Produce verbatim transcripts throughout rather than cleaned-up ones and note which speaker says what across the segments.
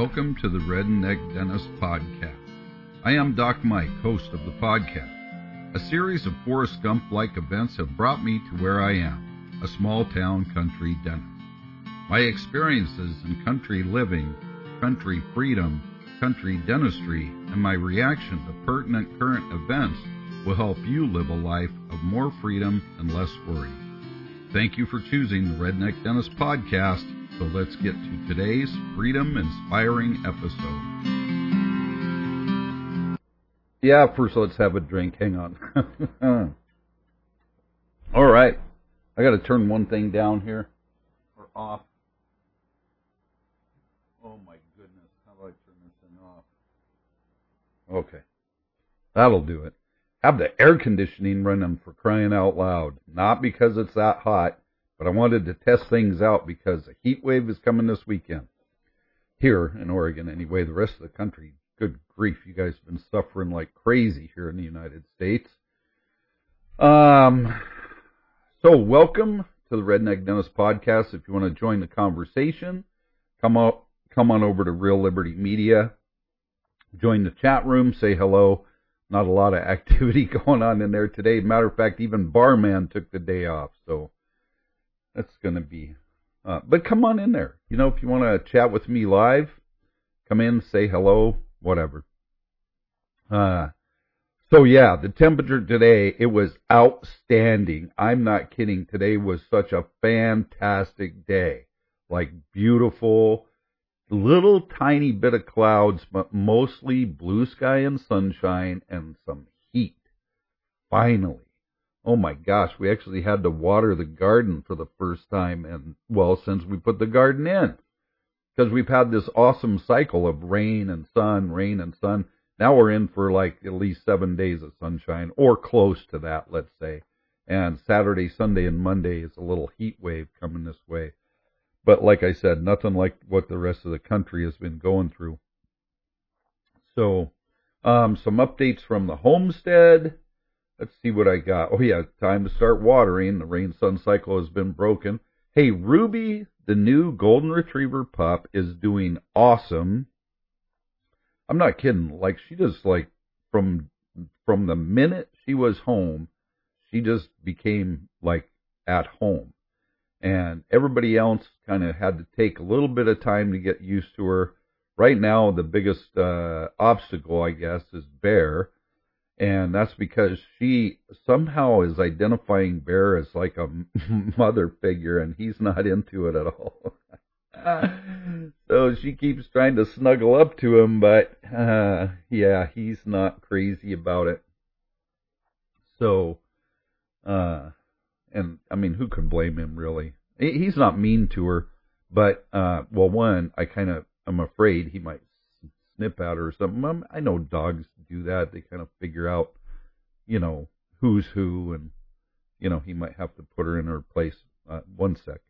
Speaker 1: welcome to the Redneck Dentist Podcast. I am Doc Mike, host of the podcast. A series of Forrest Gump-like events have brought me to where I am, a small-town country dentist. My experiences in country living, country freedom, country dentistry, and my reaction to pertinent current events will help you live a life of more freedom and less worry. Thank you for choosing the Redneck Dentist Podcast. So let's get to today's freedom-inspiring episode. Yeah, first let's have a drink. Hang on. All right. I got to turn one thing down here. Or off. Oh my goodness. How do I turn this thing off? Okay. That'll do it. Have the air conditioning running, for crying out loud. Not because it's that hot, but I wanted to test things out because a heat wave is coming this weekend. Here in Oregon, anyway. The rest of the country, good grief, you guys have been suffering like crazy here in the United States. Um, so welcome to the Redneck Dentist Podcast. If you want to join the conversation, come on, come on over to Real Liberty Media. Join the chat room, say hello. Not a lot of activity going on in there today. Matter of fact, even Barman took the day off, so that's going to be, uh, but come on in there. You know, if you want to chat with me live, come in, say hello, whatever. Uh, so yeah, the temperature today, it was outstanding. I'm not kidding. Today was such a fantastic day. Like beautiful, little tiny bit of clouds, but mostly blue sky and sunshine and some heat. Finally. Oh my gosh, we actually had to water the garden for the first time, and well, since we put the garden in. Because we've had this awesome cycle of rain and sun, rain and sun. Now we're in for like at least seven days of sunshine, or close to that, let's say. And Saturday, Sunday, and Monday is a little heat wave coming this way. But like I said, nothing like what the rest of the country has been going through. So, um, some updates from the homestead. Let's see what I got. Oh, yeah, time to start watering. The rain-sun cycle has been broken. Hey, Ruby, the new golden retriever pup, is doing awesome. I'm not kidding. Like, she just, like, from from the minute she was home, she just became, like, at home. And everybody else kind of had to take a little bit of time to get used to her. Right now, the biggest uh, obstacle, I guess, is Bear. And that's because she somehow is identifying Bear as like a mother figure, and he's not into it at all. So she keeps trying to snuggle up to him, but uh, yeah, he's not crazy about it. So, uh, and I mean, who could blame him really? He's not mean to her, but uh, well, one, I kind of am afraid he might snip at her or something. I know dogs do that. They kind of figure out, you know, who's who, and, you know, he might have to put her in her place. Uh, one sec.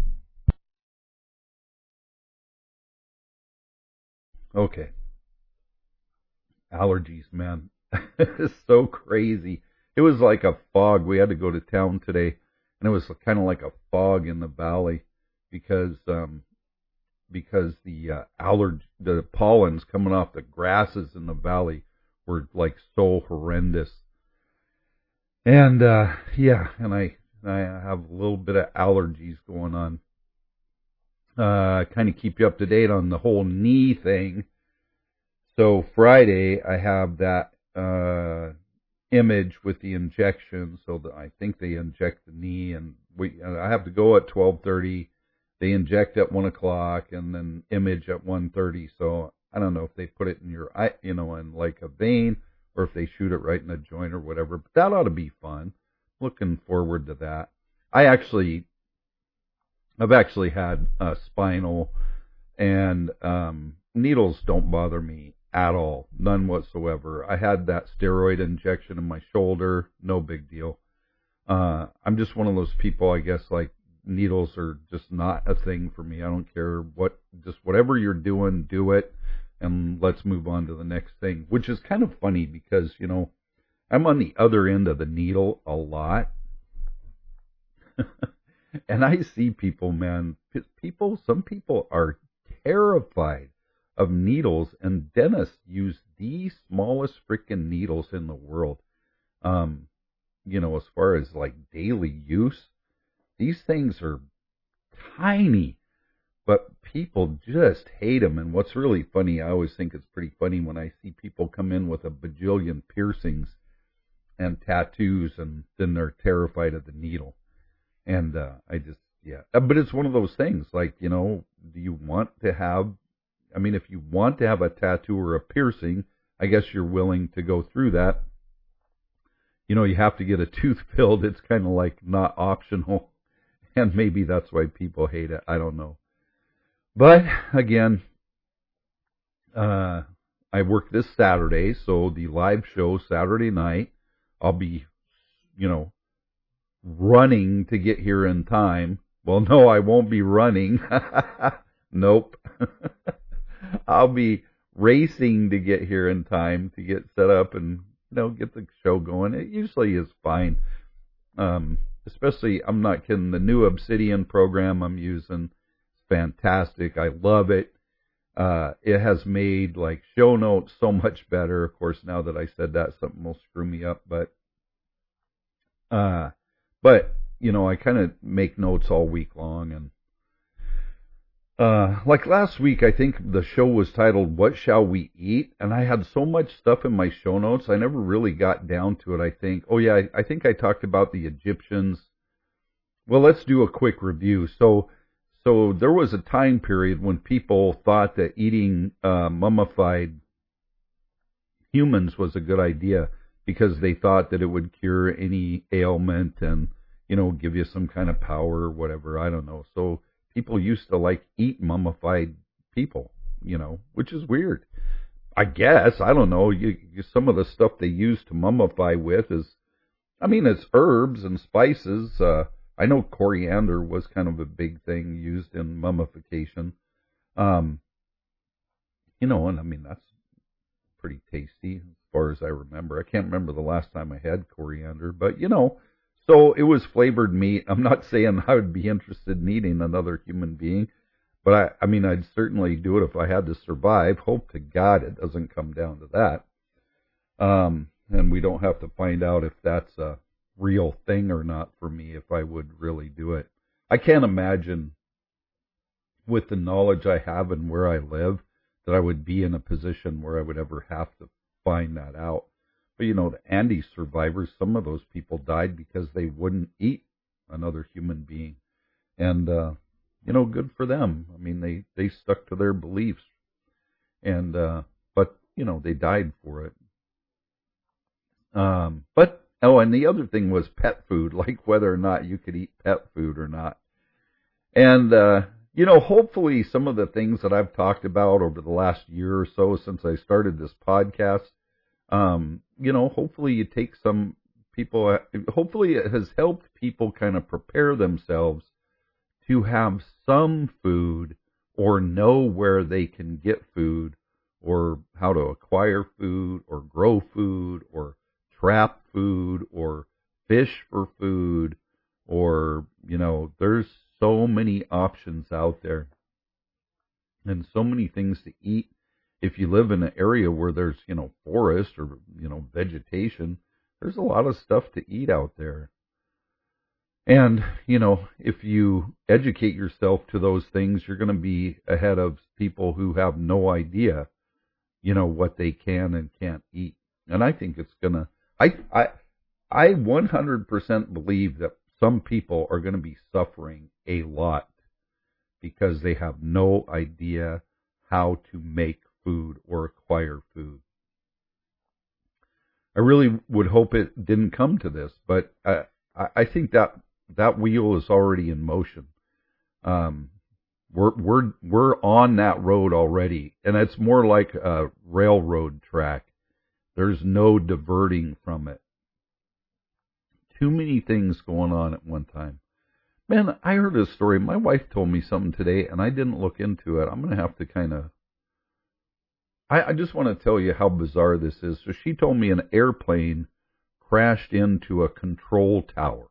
Speaker 1: Okay. Allergies, man. It's so crazy. It was like a fog. We had to go to town today, and it was kind of like a fog in the valley because, um, because the uh, allergy, the pollens coming off the grasses in the valley were like so horrendous. And uh yeah, and I I have a little bit of allergies going on. Uh kind of keep you up to date on the whole knee thing. So Friday I have that uh image with the injection, so that I think they inject the knee, and we I have to go at twelve thirty. They inject at one o'clock and then image at one thirty. So I don't know if they put it in your eye, you know, in like a vein, or if they shoot it right in a joint or whatever. But that ought to be fun. Looking forward to that. I actually, I've actually had a spinal, and um, needles don't bother me at all. None whatsoever. I had that steroid injection in my shoulder. No big deal. Uh, I'm just one of those people, I guess, like, needles are just not a thing for me. I don't care what, just whatever you're doing, do it, and let's move on to the next thing, which is kind of funny because, you know, I'm on the other end of the needle a lot. And I see people, man, people, some people are terrified of needles, and dentists use the smallest freaking needles in the world. Um, you know, as far as like daily use, these things are tiny, but people just hate them. And what's really funny, I always think it's pretty funny when I see people come in with a bajillion piercings and tattoos, and then they're terrified of the needle. And uh, I just, yeah. But it's one of those things, like, you know, do you want to have, I mean, if you want to have a tattoo or a piercing, I guess you're willing to go through that. You know, you have to get a tooth filled. It's kind of like not optional. And maybe that's why people hate it. I don't know. But again, uh, I work this Saturday, so the live show Saturday night, I'll be, you know, running to get here in time. Well, no, I won't be running. Nope. I'll be racing to get here in time to get set up and, you know, get the show going. It usually is fine. Um, especially, I'm not kidding, the new Obsidian program I'm using is fantastic. I love it. Uh, it has made, like, show notes so much better. Of course, now that I said that, something will screw me up, but, uh, but, you know, I kind of make notes all week long, and, uh, like last week, I think the show was titled, What Shall We Eat? And I had so much stuff in my show notes, I never really got down to it, I think. Oh, yeah, I, I think I talked about the Egyptians. Well, let's do a quick review. So, so there was a time period when people thought that eating uh, mummified humans was a good idea because they thought that it would cure any ailment and, you know, give you some kind of power or whatever. I don't know. So people used to like eat mummified people, you know, which is weird. I guess, I don't know. You, you, some of the stuff they use to mummify with is, I mean, it's herbs and spices. Uh, I know coriander was kind of a big thing used in mummification. Um, you know, and I mean, that's pretty tasty as far as I remember. I can't remember the last time I had coriander, but you know, so it was flavored meat. I'm not saying I would be interested in eating another human being, but I, I mean, I'd certainly do it if I had to survive. Hope to God it doesn't come down to that. Um, and we don't have to find out if that's a real thing or not for me, if I would really do it. I can't imagine, with the knowledge I have and where I live, that I would be in a position where I would ever have to find that out. But, you know, the Andes survivors, some of those people died because they wouldn't eat another human being. And, uh, you know, good for them. I mean, they, they stuck to their beliefs. And, uh, but, you know, they died for it. Um, but, oh, and the other thing was pet food, like whether or not you could eat pet food or not. And, uh, you know, hopefully some of the things that I've talked about over the last year or so since I started this podcast, um, you know, hopefully you take some people, hopefully it has helped people kind of prepare themselves to have some food or know where they can get food or how to acquire food or grow food or trap food or fish for food, or, you know, there's so many options out there and so many things to eat. If you live in an area where there's, you know, forest or, you know, vegetation, there's a lot of stuff to eat out there. And, you know, if you educate yourself to those things, you're going to be ahead of people who have no idea, you know, what they can and can't eat. And I think it's going to, I, I, I one hundred percent believe that some people are going to be suffering a lot because they have no idea how to make food or acquire food. I really would hope it didn't come to this, but I, I think that that wheel is already in motion. Um, we're we're we're on that road already, and it's more like a railroad track. There's no diverting from it. Too many things going on at one time. Man, I heard a story. My wife told me something today, and I didn't look into it. I'm going to have to kind of... I, I just want to tell you how bizarre this is. So she told me an airplane crashed into a control tower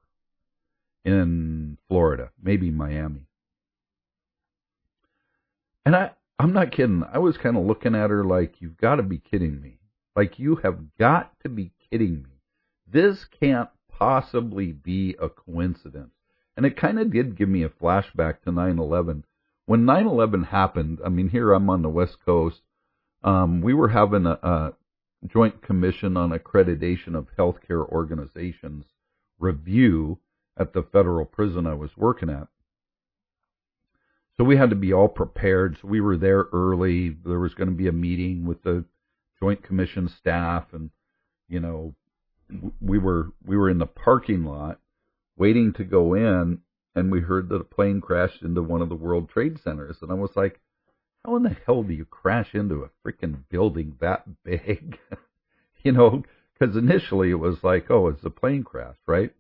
Speaker 1: in Florida, maybe Miami. And I, I'm not kidding. I was kind of looking at her like, you've got to be kidding me. Like, you have got to be kidding me. This can't possibly be a coincidence. And it kind of did give me a flashback to nine eleven. When nine eleven happened, I mean, here I'm on the West Coast, um, we were having a, a Joint Commission on Accreditation of Healthcare Organizations review at the federal prison I was working at. So we had to be all prepared. So we were there early. There was going to be a meeting with the Joint Commission staff, and you know, we were we were in the parking lot waiting to go in, and we heard that a plane crashed into one of the World Trade Centers, and I was like, how in the hell do you crash into a freaking building that big? You know, because initially it was like, oh, it's a plane crash, right?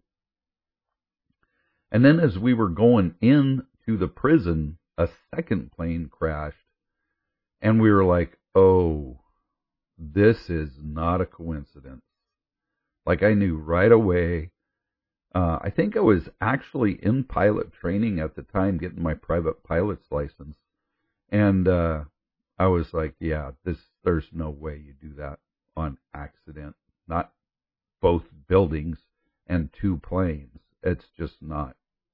Speaker 1: And then as we were going into the prison, a second plane crashed, and we were like, oh, this is not a coincidence. Like, I knew right away. Uh, I think I was actually in pilot training at the time, getting my private pilot's license. And uh, I was like, yeah, this. There's no way you do that on accident. Not both buildings and two planes. It's just not.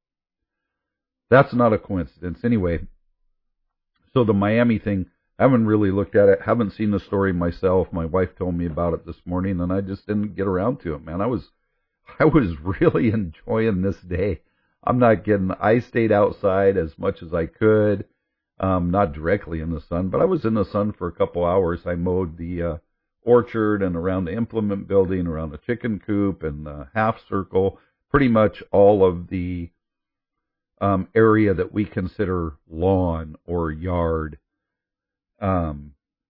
Speaker 1: That's not a coincidence. Anyway, so the Miami thing, I haven't really looked at it, haven't seen the story myself. My wife told me about it this morning, and I just didn't get around to it, man. I was, I was really enjoying this day. I'm not kidding. I stayed outside as much as I could, um, not directly in the sun, but I was in the sun for a couple hours. I mowed the uh, orchard and around the implement building, around the chicken coop and the half circle, pretty much all of the Um, area that we consider lawn or yard. Um,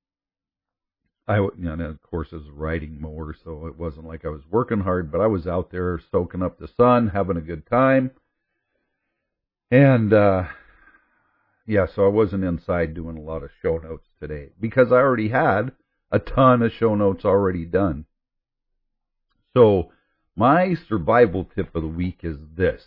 Speaker 1: I, you know, and of course, it was a riding mower, so it wasn't like I was working hard, but I was out there soaking up the sun, having a good time. And, uh, yeah, so I wasn't inside doing a lot of show notes today because I already had a ton of show notes already done. So my survival tip of the week is this.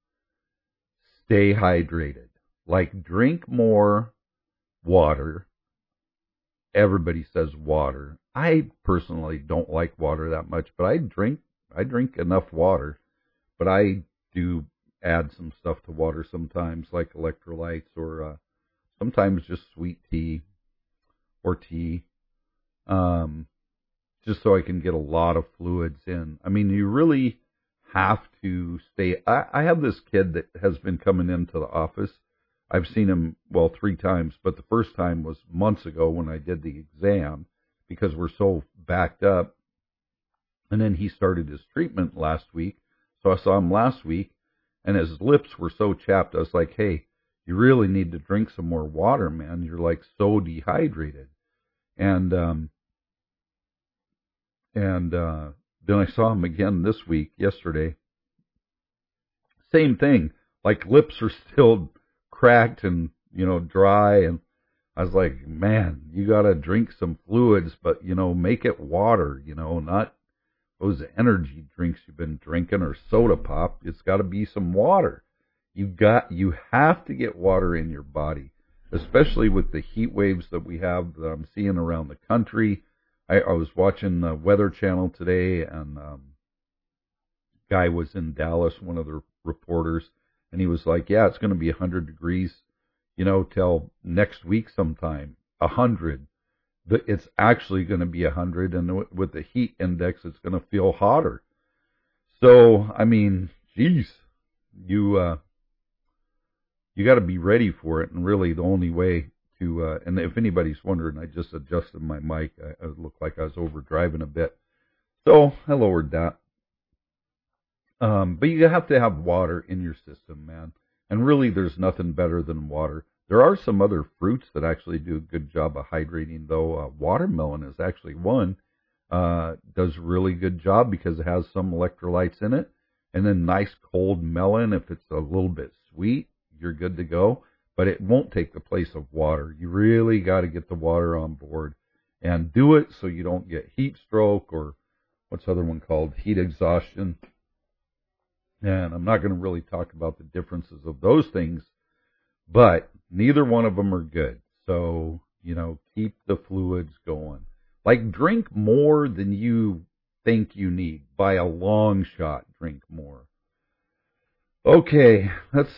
Speaker 1: Stay hydrated. Like, drink more water. Everybody says water. I personally don't like water that much, but I drink I drink enough water. But I do add some stuff to water sometimes, like electrolytes or uh, sometimes just sweet tea or tea, um, just so I can get a lot of fluids in. I mean, you really have to stay. I, I have this kid that has been coming into the office. I've seen him, well, three times, but the first time was months ago when I did the exam because we're so backed up. And then he started his treatment last week. So I saw him last week, and his lips were so chapped. I was like, hey, you really need to drink some more water, man. You're like so dehydrated. And, um, and, uh, then I saw him again this week, yesterday. Same thing. Like, lips are still cracked and, you know, dry. And I was like, man, you got to drink some fluids, but, you know, make it water, you know, not those energy drinks you've been drinking or soda pop. It's got to be some water. You got, you have to get water in your body, especially with the heat waves that we have that I'm seeing around the country. I, I was watching the Weather Channel today, and um, guy was in Dallas, one of the reporters, and he was like, yeah, it's going to be one hundred degrees, you know, till next week sometime, one hundred. It's actually going to be one hundred, and with the heat index, it's going to feel hotter. So, I mean, geez, you, uh, you got to be ready for it, and really the only way to, uh, and if anybody's wondering, I just adjusted my mic. I, I looked like I was overdriving a bit. So I lowered that. Um, but you have to have water in your system, man. And really there's nothing better than water. There are some other fruits that actually do a good job of hydrating, though. Uh, watermelon is actually one, uh, does a really good job because it has some electrolytes in it. And then nice cold melon, if it's a little bit sweet, you're good to go. But it won't take the place of water. You really got to get the water on board and do it so you don't get heat stroke or what's the other one called? Heat exhaustion. And I'm not going to really talk about the differences of those things, but neither one of them are good. So You know, keep the fluids going. Like, drink more than you think you need. By a long shot, drink more. Okay, let's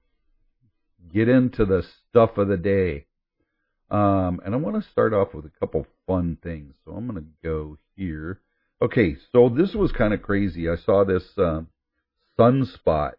Speaker 1: get into the stuff of the day. Um, and I want to start off with a couple fun things. So I'm going to go here. Okay, so this was kind of crazy. I saw this uh, sunspot.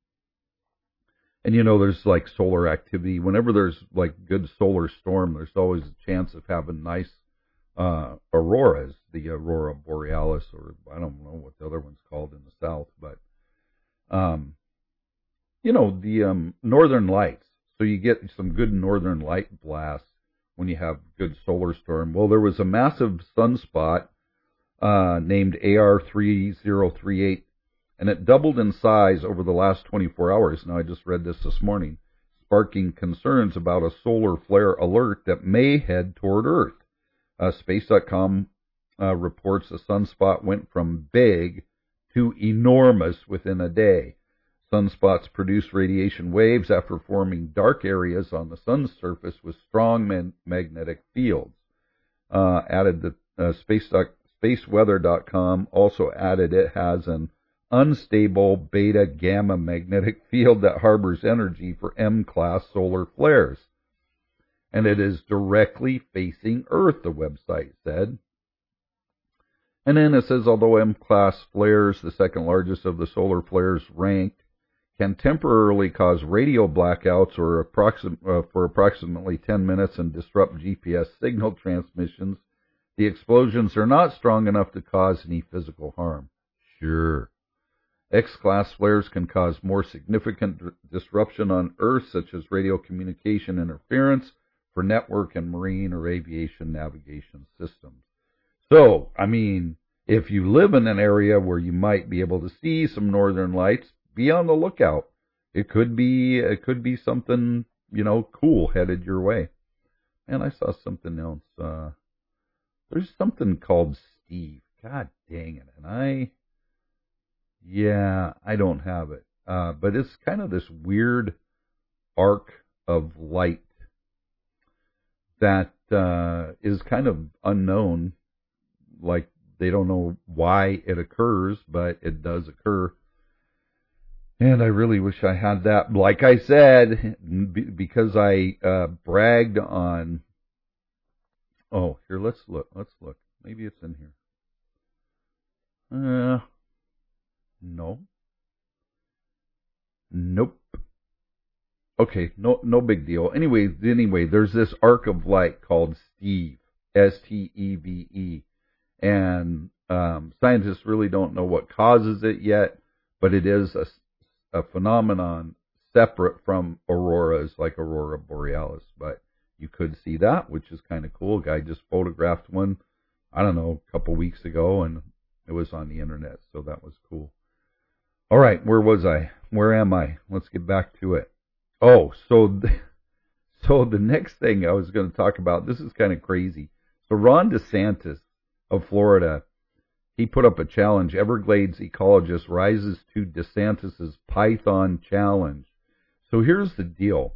Speaker 1: And, you know, there's like solar activity. Whenever there's like good solar storm, there's always a chance of having nice uh, auroras, the aurora borealis, or I don't know what the other one's called in the south, but, um, you know, the um, northern lights. So you get some good northern light blasts when you have good solar storm. Well, there was a massive sunspot uh, named A R three zero three eight, and it doubled in size over the last twenty-four hours. Now, I just read this this morning, sparking concerns about a solar flare alert that may head toward Earth. Uh, Space dot com uh, reports the sunspot went from big to enormous within a day. Sunspots produce radiation waves after forming dark areas on the sun's surface with strong man- magnetic fields. Uh, added the uh, Space. Space Weather dot com also added it has an unstable beta gamma magnetic field that harbors energy for M-class solar flares. And it is directly facing Earth, the website said. And then it says, although M-class flares, the second largest of the solar flares ranked, can temporarily cause radio blackouts or approxim- uh, for approximately ten minutes and disrupt G P S signal transmissions, the explosions are not strong enough to cause any physical harm. Sure. X-class flares can cause more significant d- disruption on Earth, such as radio communication interference for network and marine or aviation navigation systems. So, I mean, if you live in an area where you might be able to see some northern lights, be on the lookout. It could be, it could be something, you know, cool headed your way. And I saw something else. Uh, there's something called Steve. God dang it. And I, yeah, I don't have it. Uh, but it's kind of this weird arc of light that uh, is kind of unknown. Like, they don't know why it occurs, but it does occur. And I really wish I had that. Like I said, because I uh, bragged on. Oh, here, let's look. Let's look. Maybe it's in here. Uh, no. Nope. Okay, no, no big deal. Anyway, anyway, there's this arc of light called Steve, S T E V E, and um, scientists really don't know what causes it yet, but it is a a phenomenon separate from auroras like aurora borealis, but you could see that, which is kind of cool. A guy just photographed one, I don't know, a couple weeks ago, and it was on the internet, so that was cool. All right, where was I? Where am I? Let's get back to it. Oh, so the, so the next thing I was going to talk about, this is kind of crazy. So Ron DeSantis of Florida, he put up a challenge. Everglades ecologist rises to DeSantis' Python challenge. So here's the deal.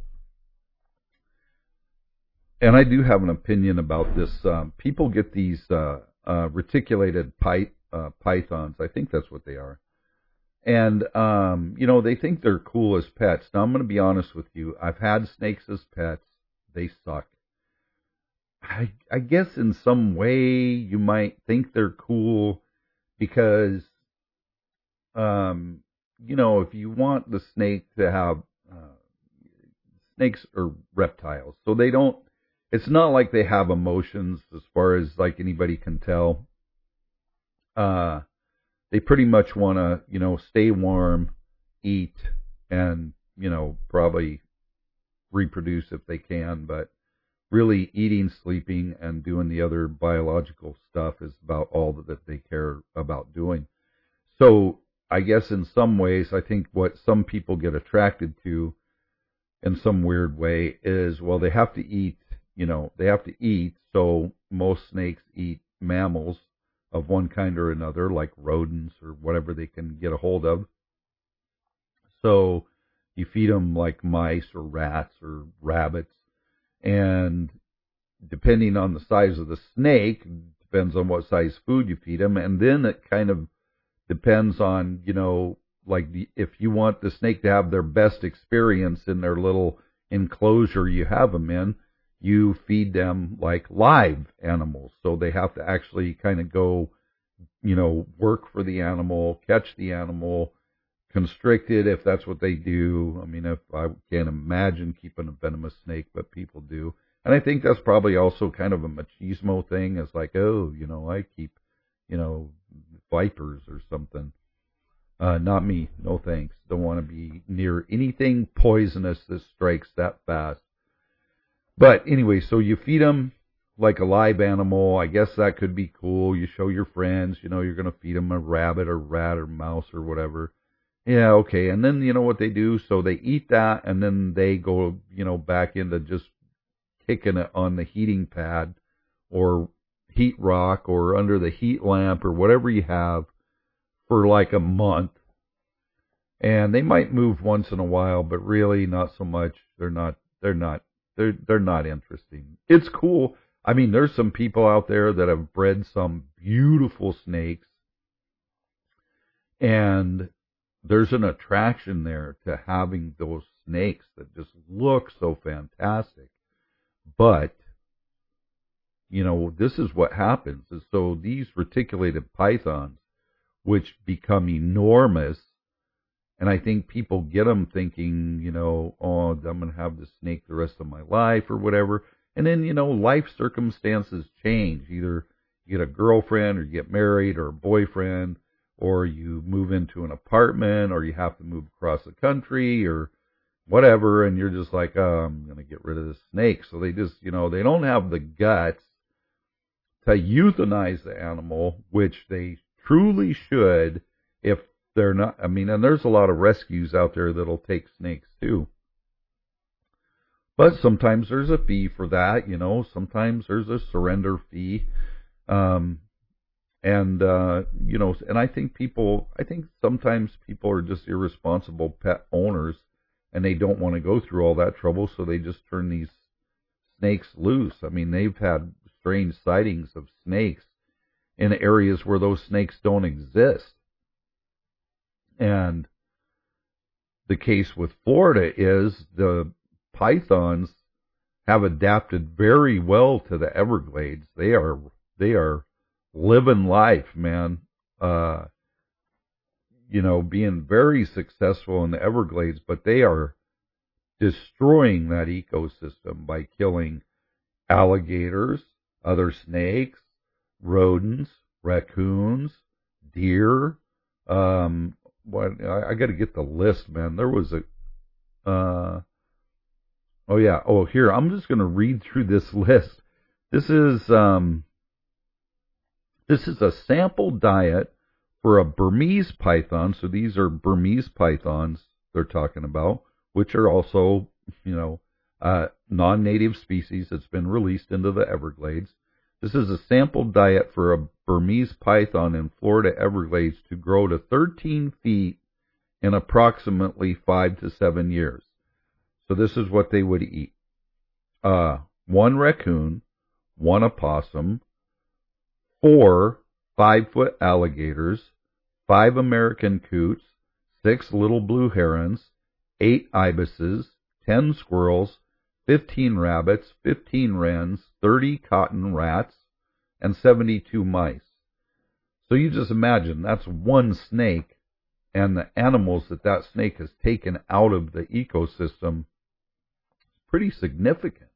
Speaker 1: And I do have an opinion about this. Um, people get these uh, uh, reticulated py- uh, pythons. I think that's what they are. And, um, you know, they think they're cool as pets. Now, I'm going to be honest with you. I've had snakes as pets. They suck. I, I guess in some way you might think they're cool because, um, you know, if you want the snake to have, uh, snakes are reptiles, so they don't, it's not like they have emotions as far as like anybody can tell. Uh, they pretty much want to, you know, stay warm, eat, and, you know, probably reproduce if they can, but really eating, sleeping, and doing the other biological stuff is about all that they care about doing. So I guess in some ways, I think what some people get attracted to in some weird way is, well, they have to eat, you know, they have to eat. So most snakes eat mammals of one kind or another, like rodents or whatever they can get a hold of. So you feed them like mice or rats or rabbits. And depending on the size of the snake, depends on what size food you feed them, and then it kind of depends on, you know, like the, if you want the snake to have their best experience in their little enclosure you have them in, you feed them like live animals. So they have to actually kind of go, you know, work for the animal, catch the animal, constrict it if that's what they do. I mean, if I can't imagine keeping a venomous snake, but people do. And I think that's probably also kind of a machismo thing. It's like, oh, you know, I keep, you know, vipers or something. Uh, not me. No thanks. Don't want to be near anything poisonous that strikes that fast. But anyway, so you feed them like a live animal. I guess that could be cool. You show your friends, you know, you're going to feed them a rabbit or rat or mouse or whatever. Yeah, okay. And then, you know what they do? So they eat that, and then they go, you know, back into just kicking it on the heating pad or heat rock or under the heat lamp or whatever you have for like a month. And they might move once in a while, but really not so much. They're not, they're not, they're, they're not interesting. It's cool. I mean, there's some people out there that have bred some beautiful snakes, and there's an attraction there to having those snakes that just look so fantastic. But, you know, this is what happens. Is so these reticulated pythons, which become enormous, and I think people get them thinking, you know, oh, I'm going to have this snake the rest of my life or whatever. And then, you know, life circumstances change. Either you get a girlfriend or you get married or a boyfriend, or you move into an apartment, or you have to move across the country or whatever, and you're just like, oh, I'm going to get rid of this snake. So they just, you know, they don't have the guts to euthanize the animal, which they truly should if they're not. I mean, and there's a lot of rescues out there that'll take snakes too. But sometimes there's a fee for that, you know, sometimes there's a surrender fee. Um, and, uh, you know, and I think people, I think sometimes people are just irresponsible pet owners, and they don't want to go through all that trouble, so they just turn these snakes loose. I mean, they've had strange sightings of snakes in areas where those snakes don't exist. And the case with Florida is the pythons have adapted very well to the Everglades. They are, they are living life, man. Uh, you know, being very successful in the Everglades, but they are destroying that ecosystem by killing alligators, other snakes, rodents, raccoons, deer. Um, what I, I got to get the list, man. There was a, uh, oh yeah, oh here I'm just going to read through this list. This is um, this is a sample diet for a Burmese python. So these are Burmese pythons they're talking about, which are also, you know, uh, non-native species that's been released into the Everglades. This is a sample diet for a Burmese python in Florida Everglades to grow to thirteen feet in approximately five to seven years. So this is what they would eat. Uh, one raccoon, one opossum, four five-foot alligators, five American coots, six little blue herons, eight ibises, ten squirrels, fifteen rabbits, fifteen wrens, thirty cotton rats, and seventy-two mice. So you just imagine that's one snake, and the animals that that snake has taken out of the ecosystem, pretty significant.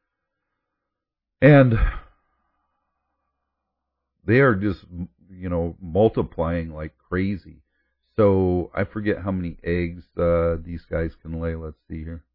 Speaker 1: And they are just, you know, multiplying like crazy. So I forget how many eggs uh, these guys can lay. Let's see here.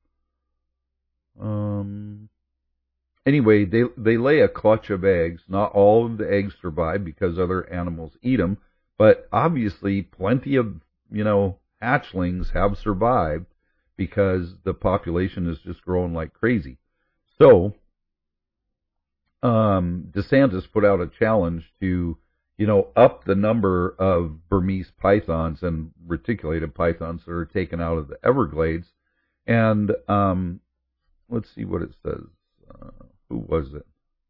Speaker 1: Um. Anyway, they they lay a clutch of eggs. Not all of the eggs survive because other animals eat them, but obviously plenty of, you know, hatchlings have survived because the population is just growing like crazy. So, um, DeSantis put out a challenge to, you know, up the number of Burmese pythons and reticulated pythons that are taken out of the Everglades. And um, let's see what it says. Uh, who was it?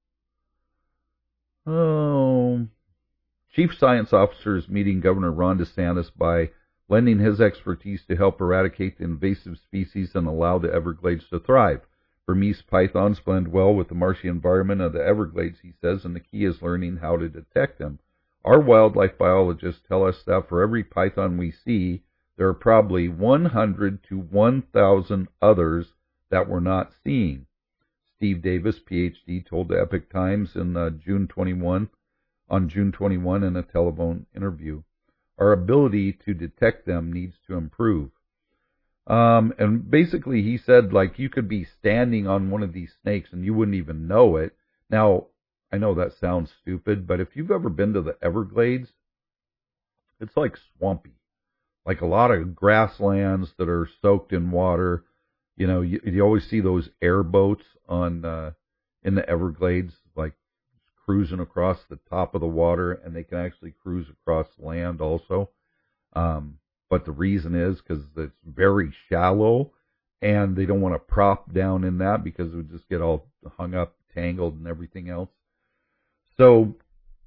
Speaker 1: Oh, Chief Science Officer is meeting Governor Ron DeSantis by lending his expertise to help eradicate the invasive species and allow the Everglades to thrive. Burmese pythons blend well with the marshy environment of the Everglades, he says, and the key is learning how to detect them. Our wildlife biologists tell us that for every python we see, there are probably one hundred to one thousand others that we're not seeing. Steve Davis, P H D, told the Epoch Times in uh, June twenty-first, on June twenty-first in a telephone interview. Our ability to detect them needs to improve. Um, and basically he said, like, you could be standing on one of these snakes and you wouldn't even know it. Now, I know that sounds stupid, but if you've ever been to the Everglades, it's like swampy. Like a lot of grasslands that are soaked in water. You know, you, you always see those airboats on, uh, in the Everglades, like cruising across the top of the water, and they can actually cruise across land also. Um, but the reason is because it's very shallow, and they don't want to prop down in that because it would just get all hung up, tangled, and everything else. So,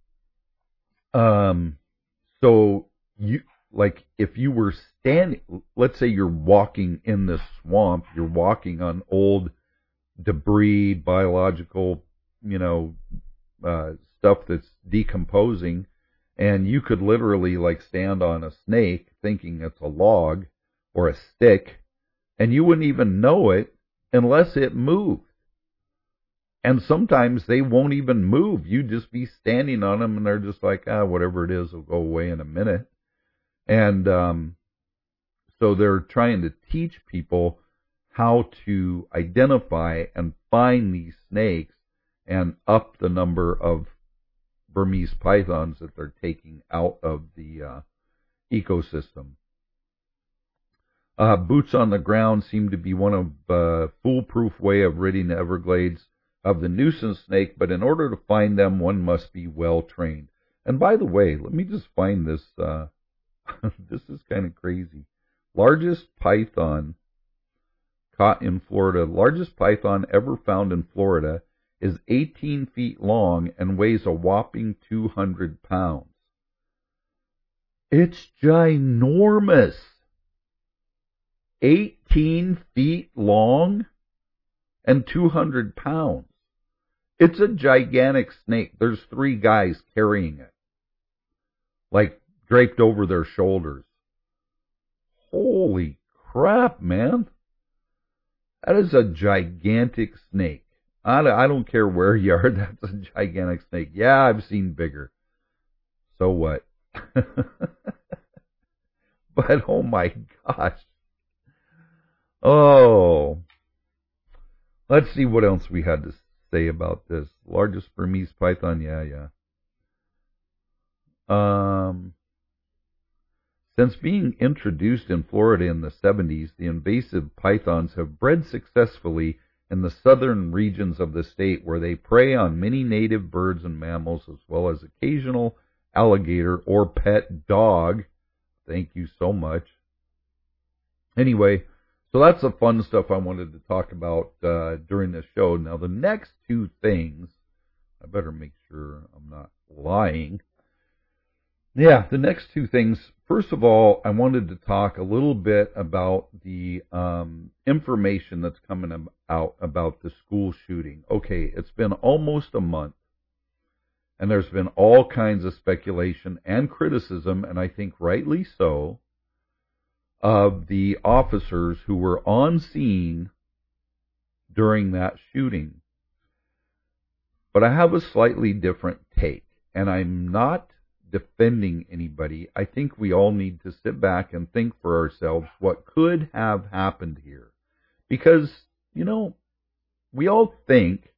Speaker 1: um, so you, like, if you were standing, let's say you're walking in this swamp, you're walking on old debris, biological, you know, uh, stuff that's decomposing, and you could literally, like, stand on a snake thinking it's a log or a stick, and you wouldn't even know it unless it moved. And sometimes they won't even move. You'd just be standing on them, and they're just like, ah, whatever it is will go away in a minute. And um, so they're trying to teach people how to identify and find these snakes and up the number of Burmese pythons that they're taking out of the uh, ecosystem. Uh, boots on the ground seem to be one of uh, foolproof way of ridding the Everglades of the nuisance snake, but in order to find them, one must be well trained. And by the way, let me just find this. Uh, this is kind of crazy. Largest python caught in Florida. Largest python ever found in Florida is eighteen feet long and weighs a whopping two hundred pounds. It's ginormous. eighteen feet long and two hundred pounds. It's a gigantic snake. There's three guys carrying it, like draped over their shoulders. Holy crap, man. That is a gigantic snake. I don't care where you are, that's a gigantic snake. Yeah, I've seen bigger. So what? But oh my gosh. Oh. Let's see what else we had to say about this. Largest Burmese python, yeah, yeah. Um, since being introduced in Florida in the seventies, the invasive pythons have bred successfully in the southern regions of the state, where they prey on many native birds and mammals, as well as occasional alligator or pet dog. Thank you so much. Anyway, so that's the fun stuff I wanted to talk about uh, during this show. Now, the next two things, I better make sure I'm not lying. Yeah, the next two things. First of all, I wanted to talk a little bit about the um, information that's coming out about the school shooting. Okay, it's been almost a month, and there's been all kinds of speculation and criticism, and I think rightly so, of the officers who were on scene during that shooting. But I have a slightly different take, and I'm not defending anybody. I think we all need to sit back and think for ourselves what could have happened here. Because, you know, we all think,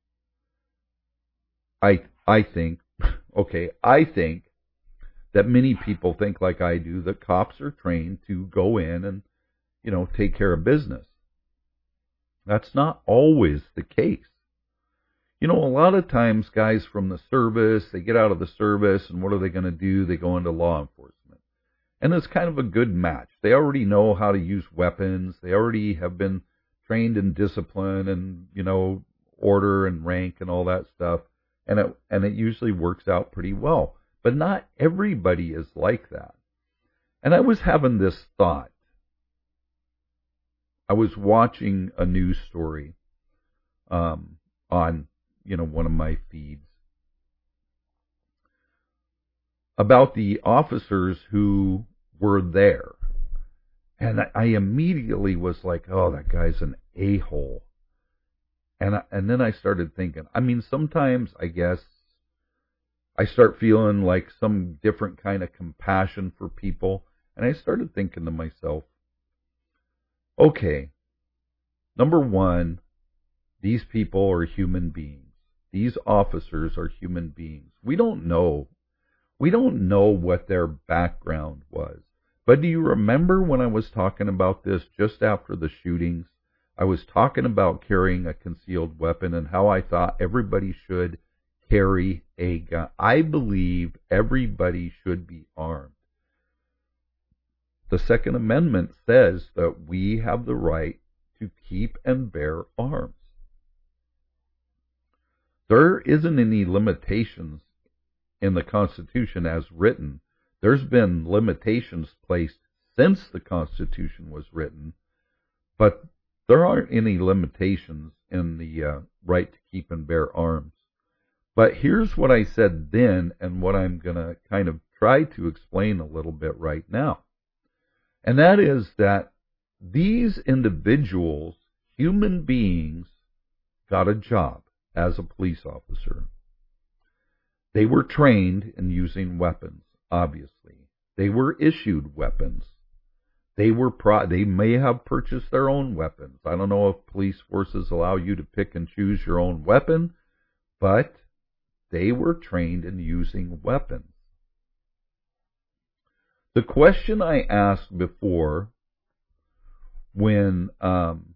Speaker 1: I I think, okay, I think that many people think like I do, that cops are trained to go in and, you know, take care of business. That's not always the case. You know, a lot of times guys from the service, they get out of the service, and what are they going to do? They go into law enforcement. And it's kind of a good match. They already know how to use weapons. They already have been trained in discipline and, you know, order and rank and all that stuff, and it and it usually works out pretty well. But not everybody is like that. And I was having this thought. I was watching a news story um, on, you know, one of my feeds about the officers who were there. And I, I immediately was like, oh, that guy's an a-hole. And I, and then I started thinking, I mean, sometimes I guess I start feeling like some different kind of compassion for people. And I started thinking to myself, okay, number one, these people are human beings. These officers are human beings. We don't know. We don't know what their background was. But do you remember when I was talking about this just after the shootings? I was talking about carrying a concealed weapon and how I thought everybody should carry a gun. I believe everybody should be armed. The Second Amendment says that we have the right to keep and bear arms. There isn't any limitations in the Constitution as written. There's been limitations placed since the Constitution was written, but there aren't any limitations in the uh, right to keep and bear arms. But here's what I said then and what I'm going to kind of try to explain a little bit right now. And that is that these individuals, human beings, got a job as a police officer. They were trained in using weapons, obviously. They were issued weapons. They were pro- they may have purchased their own weapons. I don't know if police forces allow you to pick and choose your own weapon, but they were trained in using weapons. The question I asked before when, um,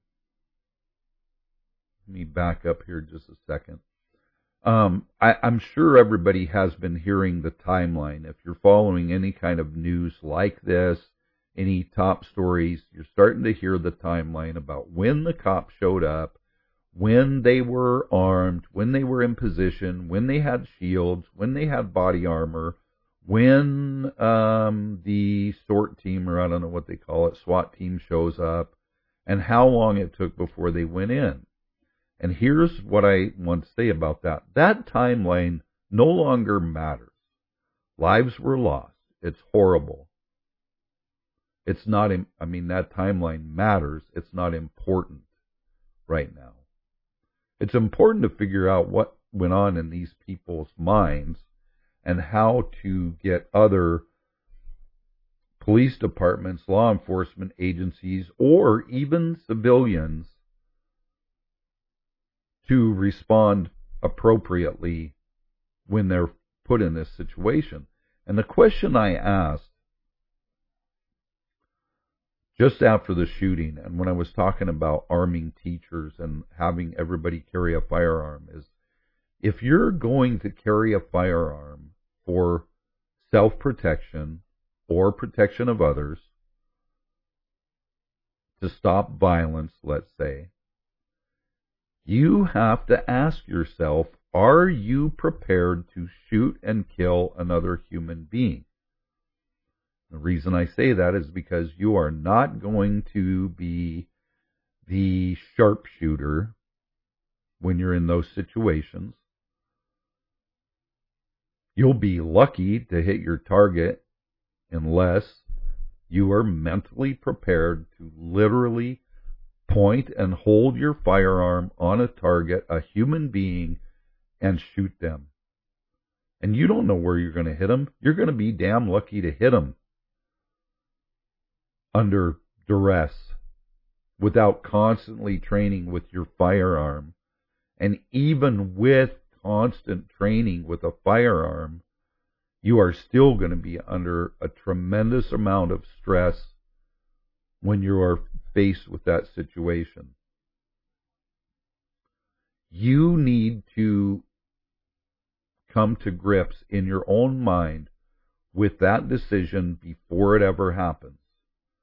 Speaker 1: let me back up here just a second. Um, I, I'm sure everybody has been hearing the timeline. If you're following any kind of news like this, any top stories, you're starting to hear the timeline about when the cops showed up, when they were armed, when they were in position, when they had shields, when they had body armor, when um, the SORT team, or I don't know what they call it, SWAT team shows up, and how long it took before they went in. And here's what I want to say about that. That timeline no longer matters. Lives were lost. It's horrible. It's not, I mean, that timeline matters. It's not important right now. It's important to figure out what went on in these people's minds and how to get other police departments, law enforcement agencies, or even civilians to respond appropriately when they're put in this situation. And the question I asked just after the shooting, and when I was talking about arming teachers and having everybody carry a firearm, is if you're going to carry a firearm for self-protection or protection of others, to stop violence, let's say, you have to ask yourself, are you prepared to shoot and kill another human being? The reason I say that is because you are not going to be the sharpshooter when you're in those situations. You'll be lucky to hit your target unless you are mentally prepared to literally point and hold your firearm on a target, a human being, and shoot them. And you don't know where you're going to hit them. You're going to be damn lucky to hit them under duress, without constantly training with your firearm. And even with constant training with a firearm, you are still going to be under a tremendous amount of stress when you are faced with that situation. You need to come to grips in your own mind with that decision before it ever happens.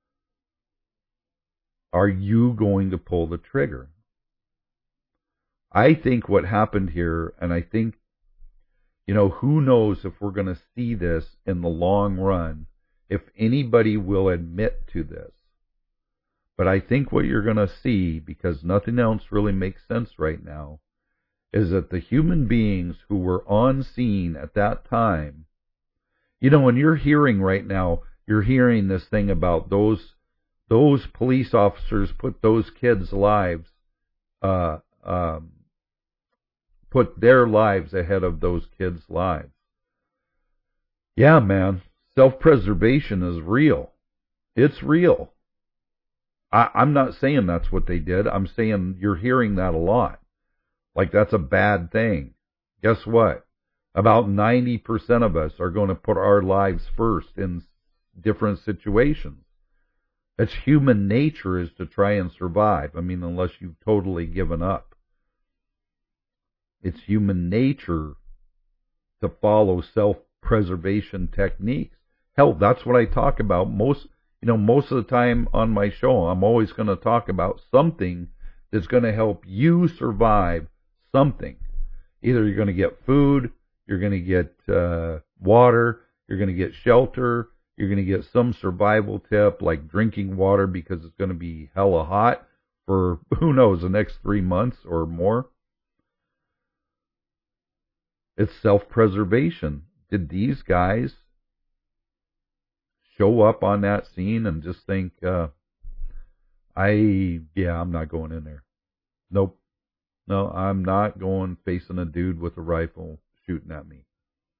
Speaker 1: Are you going to pull the trigger? I think what happened here, and I think, you know, who knows if we're going to see this in the long run, if anybody will admit to this. But I think what you're going to see, because nothing else really makes sense right now, is that the human beings who were on scene at that time, you know, when you're hearing right now, you're hearing this thing about those those police officers put those kids' lives, uh, um, put their lives ahead of those kids' lives. Yeah, man, self-preservation is real. It's real. I, I'm not saying that's what they did. I'm saying you're hearing that a lot. Like that's a bad thing. Guess what? About ninety percent of us are going to put our lives first in different situations. It's human nature is to try and survive. I mean, unless you've totally given up. It's human nature to follow self-preservation techniques. Hell, that's what I talk about most, you know, most of the time on my show. I'm always going to talk about something that's going to help you survive something. Either you're going to get food, you're going to get uh, water, you're going to get shelter, you're going to get some survival tip like drinking water because it's going to be hella hot for, who knows, the next three months or more. It's self-preservation. Did these guys show up on that scene and just think, uh, I, yeah, I'm not going in there. Nope. No, I'm not going facing a dude with a rifle shooting at me.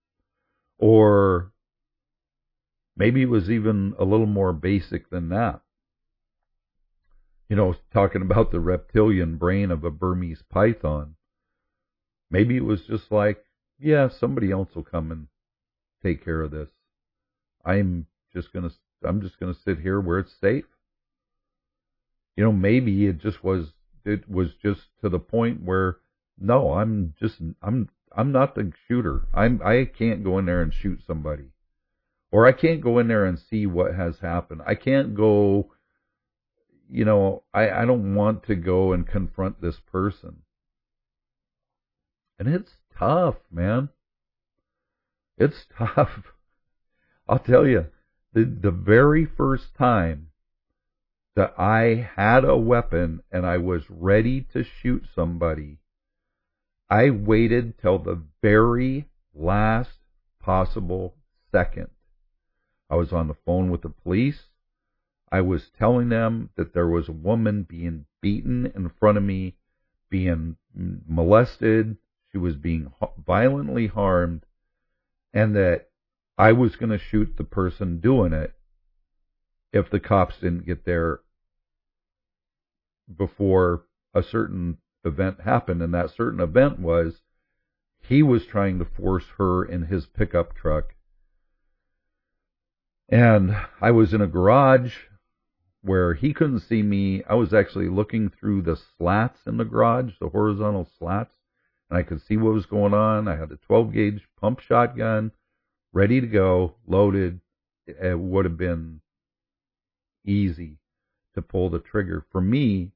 Speaker 1: Or maybe it was even a little more basic than that. You know, talking about the reptilian brain of a Burmese python. Maybe it was just like, yeah, somebody else will come and take care of this. I'm just gonna, I'm just gonna sit here where it's safe. You know, maybe it just was, it was just to the point where, no, I'm just, I'm, I'm not the shooter. I'm, I can't go in there and shoot somebody. Or I can't go in there and see what has happened. I can't go, you know, I, I don't want to go and confront this person. And it's tough, man. It's tough. I'll tell you, the, the very first time that I had a weapon and I was ready to shoot somebody, I waited till the very last possible second. I was on the phone with the police. I was telling them that there was a woman being beaten in front of me, being molested. She was being violently harmed, and that I was going to shoot the person doing it if the cops didn't get there before a certain event happened. And that certain event was he was trying to force her in his pickup truck. And I was in a garage where he couldn't see me. I was actually looking through the slats in the garage, the horizontal slats, and I could see what was going on. I had a twelve gauge pump shotgun ready to go, loaded. It would have been easy to pull the trigger. For me,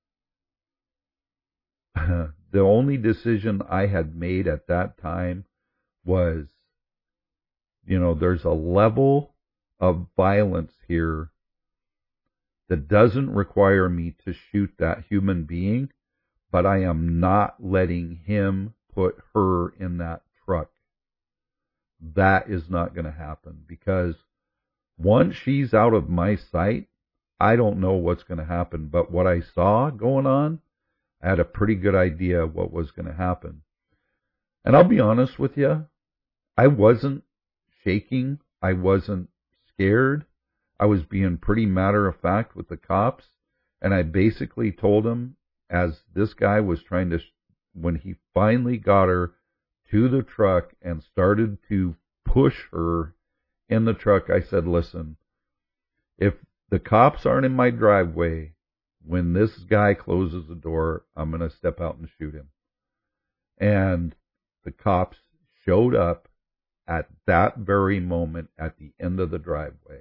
Speaker 1: the only decision I had made at that time was, you know, there's a level of violence here that doesn't require me to shoot that human being, but I am not letting him put her in that truck. That is not going to happen, because once she's out of my sight, I don't know what's going to happen. But what I saw going on, I had a pretty good idea what was going to happen. And I'll be honest with you, I wasn't shaking. I wasn't scared. I was being pretty matter of fact with the cops. And I basically told them, as this guy was trying to, when he finally got her to the truck and started to push her in the truck, I said, listen, if the cops aren't in my driveway when this guy closes the door, I'm going to step out and shoot him. And the cops showed up at that very moment at the end of the driveway,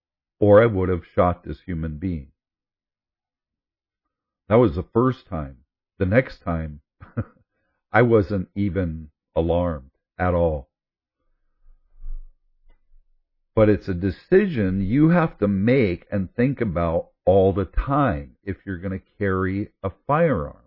Speaker 1: or I would have shot this human being. That was the first time. the next time, I wasn't even alarmed at all. But it's a decision you have to make and think about all the time if you're going to carry a firearm.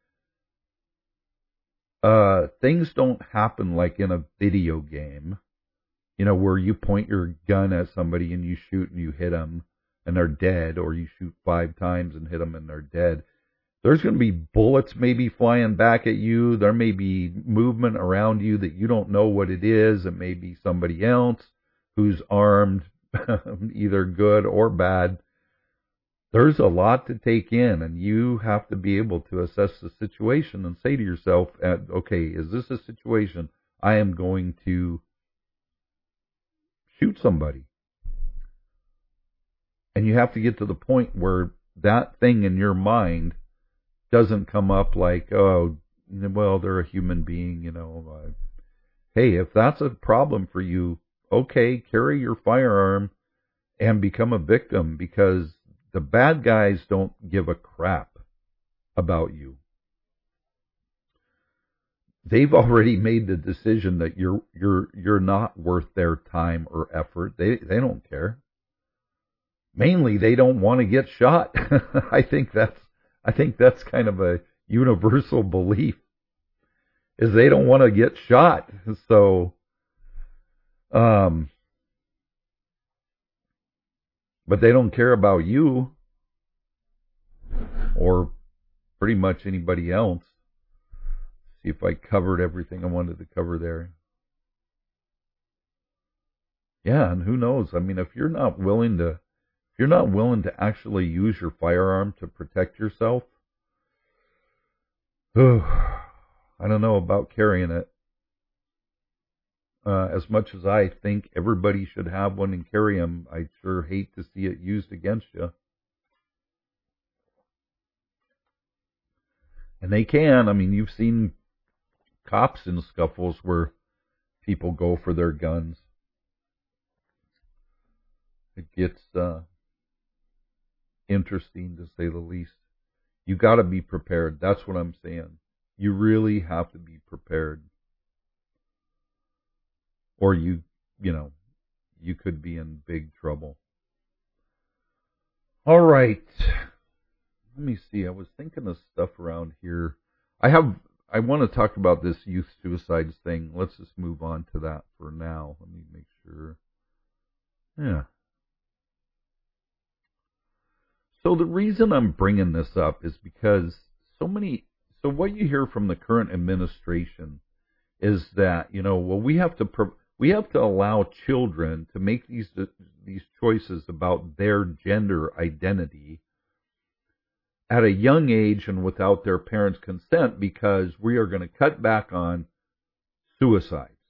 Speaker 1: Uh, things don't happen like in a video game, you know, where you point your gun at somebody and you shoot and you hit them and they're dead, or you shoot five times and hit them and they're dead. There's going to be bullets maybe flying back at you. There may be movement around you that you don't know what it is. It may be somebody else who's armed, either good or bad. There's a lot to take in, and you have to be able to assess the situation and say to yourself, okay, is this a situation I am going to shoot somebody? And you have to get to the point where that thing in your mind doesn't come up like, oh, well, they're a human being, you know. Uh, hey, if that's a problem for you, okay, carry your firearm and become a victim, because the bad guys don't give a crap about you. They've already made the decision that you're you're you're not worth their time or effort. They they don't care. Mainly, they don't want to get shot. I think that's I think that's kind of a universal belief, is they don't want to get shot. So, um. But they don't care about you or pretty much anybody else. See if I covered everything I wanted to cover there. Yeah, and who knows? I mean, if you're not willing to, if you're not willing to actually use your firearm to protect yourself, oh, I don't know about carrying it. Uh, as much as I think everybody should have one and carry them, I sure hate to see it used against you. And they can. I mean, you've seen cops in scuffles where people go for their guns. It gets uh, interesting, to say the least. You got to be prepared. That's what I'm saying. You really have to be prepared. Or you, you know, you could be in big trouble. All right. Let me see. I was thinking of stuff around here. I have, I want to talk about this youth suicides thing. Let's just move on to that for now. Let me make sure. Yeah. So the reason I'm bringing this up is because so many, so what you hear from the current administration is that, you know, well, we have to, pro- We have to allow children to make these these choices about their gender identity at a young age and without their parents' consent, because we are going to cut back on suicides.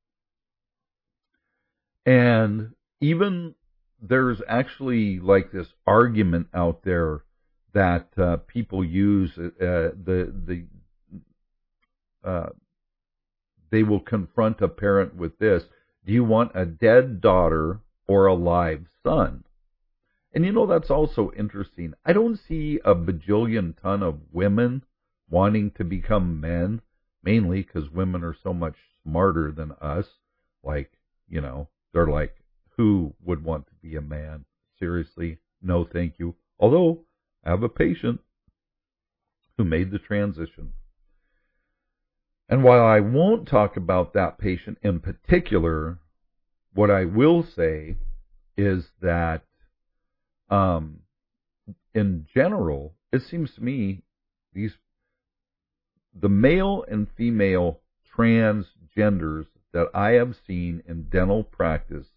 Speaker 1: And even there's actually like this argument out there that uh, people use, uh, the the uh, they will confront a parent with this: do you want a dead daughter or a live son? And you know, that's also interesting. I don't see a bajillion ton of women wanting to become men, mainly because women are so much smarter than us. Like, you know, they're like, who would want to be a man? Seriously, no thank you. Although, I have a patient who made the transition. And while I won't talk about that patient in particular, what I will say is that um, in general, it seems to me these the male and female transgenders that I have seen in dental practice,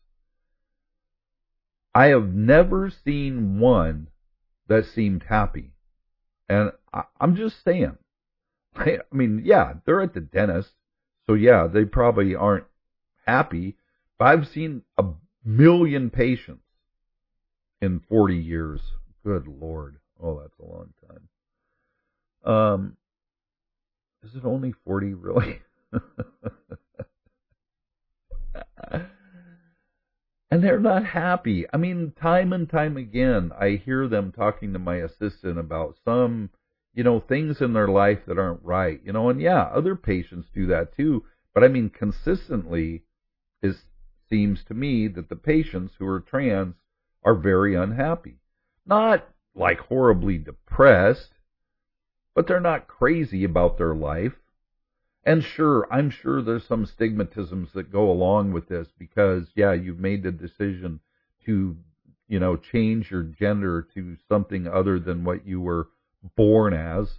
Speaker 1: I have never seen one that seemed happy. And I, I'm just saying. I, I mean, yeah, they're at the dentist, so yeah, they probably aren't happy. But I've seen a million patients in forty years. Good Lord. Oh, that's a long time. Um, is it only forty, really? And they're not happy. I mean, time and time again, I hear them talking to my assistant about some you know, things in their life that aren't right, you know, and yeah, other patients do that too. But I mean, consistently, it seems to me that the patients who are trans are very unhappy. Not like horribly depressed, but they're not crazy about their life. And sure, I'm sure there's some stigmatisms that go along with this because, yeah, you've made the decision to, you know, change your gender to something other than what you were born as.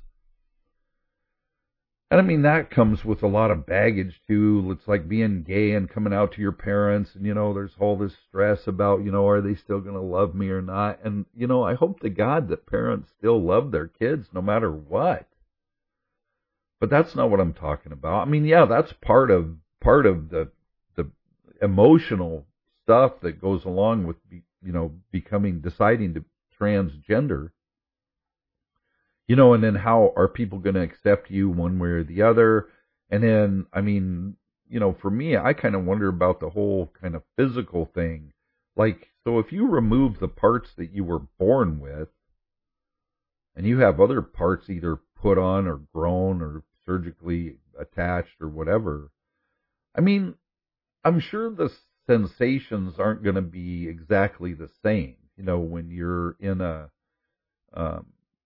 Speaker 1: And I mean, that comes with a lot of baggage too. It's like being gay and coming out to your parents, and, you know, there's all this stress about, you know, are they still going to love me or not? And, you know, I hope to God that parents still love their kids no matter what. But that's not what I'm talking about. I mean, yeah, that's part of, part of the, the emotional stuff that goes along with, you know, becoming, deciding to transgender. You know, and then how are people going to accept you one way or the other? And then, I mean, you know, for me, I kind of wonder about the whole kind of physical thing. Like, so if you remove the parts that you were born with, and you have other parts either put on or grown or surgically attached or whatever, I mean, I'm sure the sensations aren't going to be exactly the same, you know, when you're in a, um,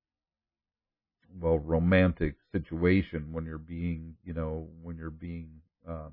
Speaker 1: well, romantic situation, when you're being, you know, when you're being um,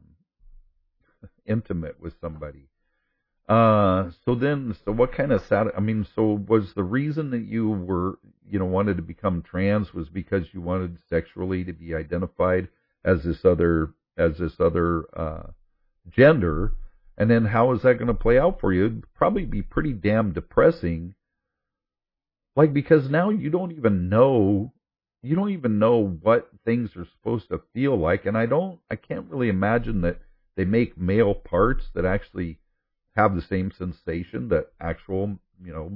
Speaker 1: intimate with somebody. Uh, so then, so what kind of sad, I mean, so was the reason that you were, you know, wanted to become trans was because you wanted sexually to be identified as this other, as this other, uh, gender? And then how is that going to play out for you? It'd probably be pretty damn depressing. Like, because now you don't even know You don't even know what things are supposed to feel like, and I don't, I can't really imagine that they make male parts that actually have the same sensation that actual, you know,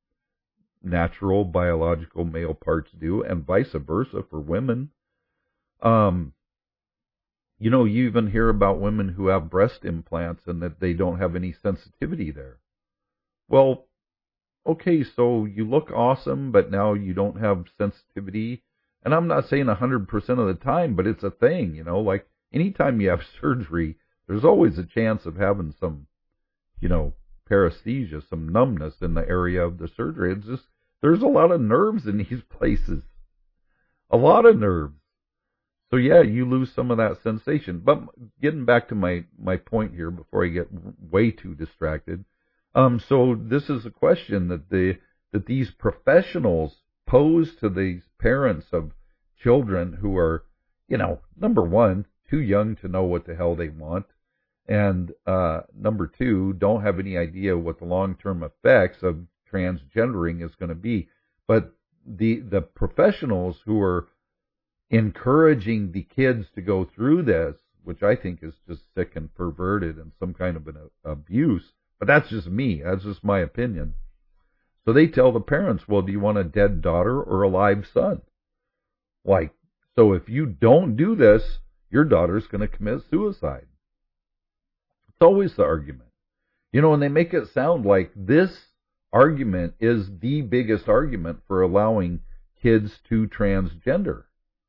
Speaker 1: natural biological male parts do, and vice versa for women. Um, you know, you even hear about women who have breast implants and that they don't have any sensitivity there. Well, okay, so you look awesome, but now you don't have sensitivity. And I'm not saying one hundred percent of the time, but it's a thing, you know, like anytime you have surgery, there's always a chance of having some, you know, paresthesia, some numbness in the area of the surgery. It's just, there's a lot of nerves in these places. A lot of nerves. So yeah, you lose some of that sensation. But getting back to my, my point here before I get way too distracted. Um, so this is a question that the, that these professionals pose to these parents of children who are, you know, number one, too young to know what the hell they want, and uh, number two, don't have any idea what the long-term effects of transgendering is going to be. But the the professionals who are encouraging the kids to go through this, which I think is just sick and perverted and some kind of an abuse, but that's just me, that's just my opinion. So they tell the parents, well, do you want a dead daughter or a live son? Like, so if you don't do this, your daughter's going to commit suicide. It's always the argument. You know, and they make it sound like this argument is the biggest argument for allowing kids to transgender.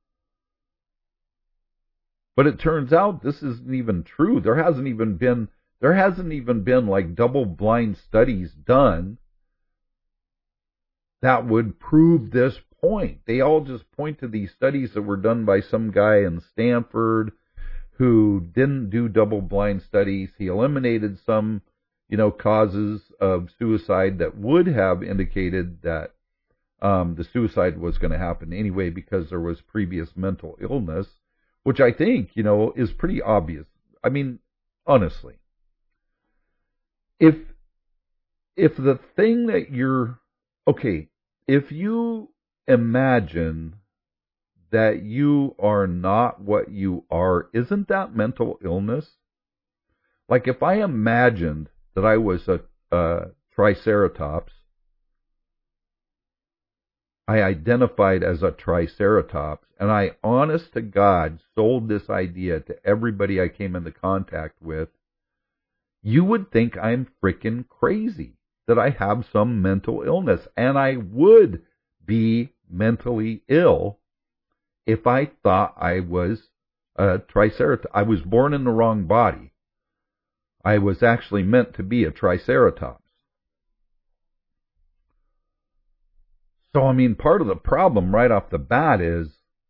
Speaker 1: But it turns out this isn't even true. There hasn't even been, there hasn't even been like double-blind studies done that would prove this point. They all just point to these studies that were done by some guy in Stanford who didn't do double-blind studies. He eliminated some, you know, causes of suicide that would have indicated that um, the suicide was going to happen anyway because there was previous mental illness, which I think, you know, is pretty obvious. I mean, honestly, if if the thing that you're okay, if you imagine that you are not what you are, isn't that mental illness? Like if I imagined that I was a, a triceratops, I identified as a triceratops, and I, honest to God, sold this idea to everybody I came into contact with, you would think I'm freaking crazy, that I have some mental illness, and I would be mentally ill if I thought I was a triceratops. I was born in the wrong body. I was actually meant to be a triceratops. So, I mean, part of the problem right off the bat is,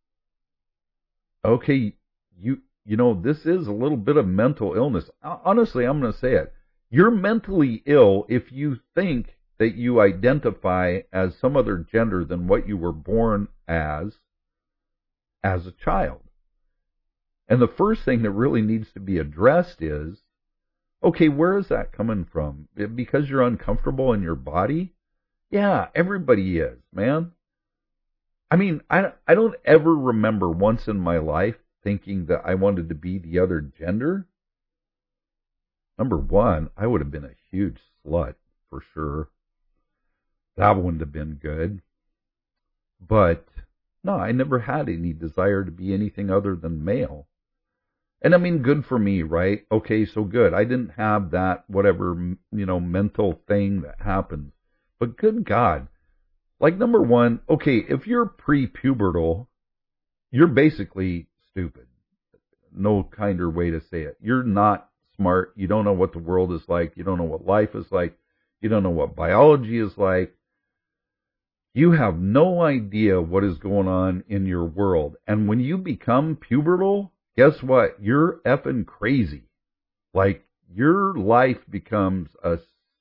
Speaker 1: okay, you you know, this is a little bit of mental illness. Honestly, I'm going to say it. You're mentally ill if you think that you identify as some other gender than what you were born as as a child. And the first thing that really needs to be addressed is, okay, where is that coming from? Because you're uncomfortable in your body? Yeah, everybody is, man. I mean, I, I don't ever remember once in my life thinking that I wanted to be the other gender. Number one, I would have been a huge slut, for sure. That wouldn't have been good. But, no, I never had any desire to be anything other than male. And I mean, good for me, right? Okay, so good. I didn't have that, whatever, you know, mental thing that happens. But good God, like number one, okay, if you're pre-pubertal, you're basically stupid. No kinder way to say it. You're not smart. You don't know what the world is like. You don't know what life is like. You don't know what biology is like. You have no idea what is going on in your world. And when you become pubertal, guess what? You're effing crazy. Like, your life becomes a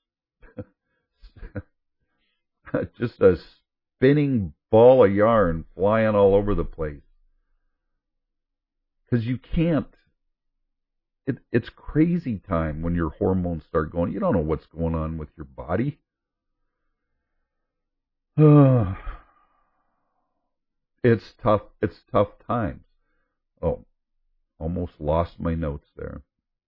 Speaker 1: just a spinning ball of yarn flying all over the place. Because you can't, it, it's crazy time when your hormones start going. You don't know what's going on with your body. It's tough, it's tough times. Oh, almost lost my notes there.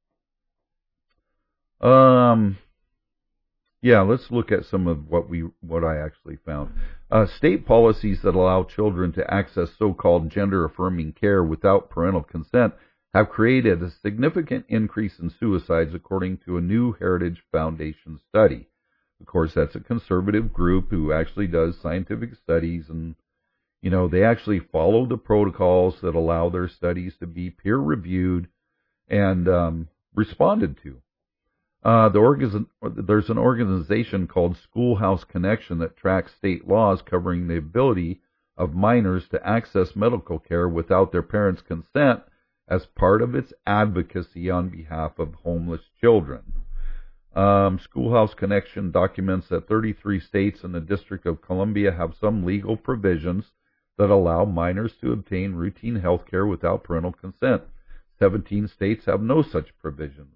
Speaker 1: Um... Yeah, let's look at some of what we what I actually found. Uh, state policies that allow children to access so-called gender-affirming care without parental consent have created a significant increase in suicides, according to a new Heritage Foundation study. Of course, that's a conservative group who actually does scientific studies, and you know they actually follow the protocols that allow their studies to be peer-reviewed and um, responded to. Uh, the organ- there's an organization called Schoolhouse Connection that tracks state laws covering the ability of minors to access medical care without their parents' consent as part of its advocacy on behalf of homeless children. Um, Schoolhouse Connection documents that thirty-three states and the District of Columbia have some legal provisions that allow minors to obtain routine health care without parental consent. seventeen states have no such provisions.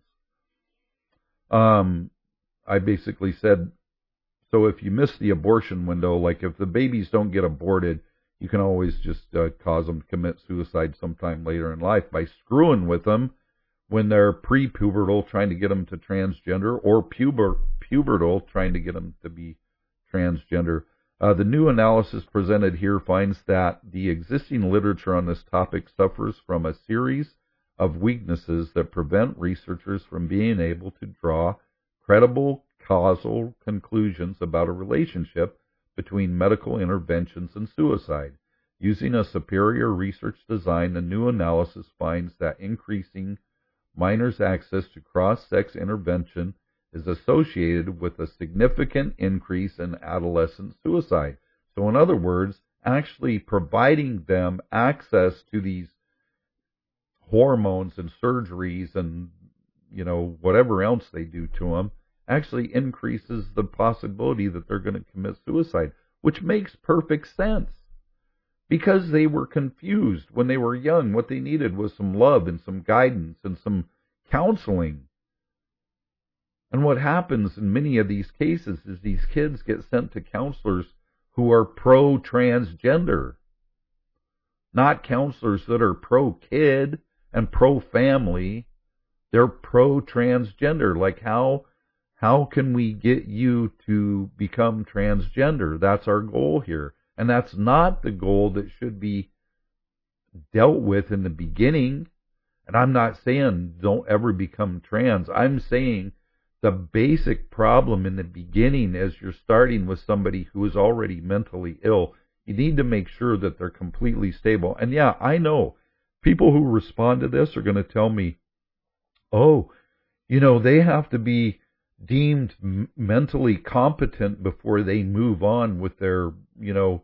Speaker 1: Um, I basically said, so if you miss the abortion window, like if the babies don't get aborted, you can always just uh, cause them to commit suicide sometime later in life by screwing with them when they're pre-pubertal, trying to get them to transgender, or puber pubertal, trying to get them to be transgender. Uh, the new analysis presented here finds that the existing literature on this topic suffers from a series of weaknesses that prevent researchers from being able to draw credible causal conclusions about a relationship between medical interventions and suicide. Using a superior research design, the new analysis finds that increasing minors' access to cross-sex intervention is associated with a significant increase in adolescent suicide. So in other words, actually providing them access to these hormones and surgeries and, you know, whatever else they do to them actually increases the possibility that they're going to commit suicide, which makes perfect sense because they were confused when they were young. What they needed was some love and some guidance and some counseling. And what happens in many of these cases is these kids get sent to counselors who are pro-transgender, not counselors that are pro-kid and pro-family. They're pro-transgender. Like, how how can we get you to become transgender? That's our goal here. And that's not the goal that should be dealt with in the beginning. And I'm not saying don't ever become trans. I'm saying the basic problem in the beginning, as you're starting with somebody who is already mentally ill, You need to make sure that they're completely stable. And yeah, I know people who respond to this are going to tell me, oh, you know, they have to be deemed m- mentally competent before they move on with their, you know,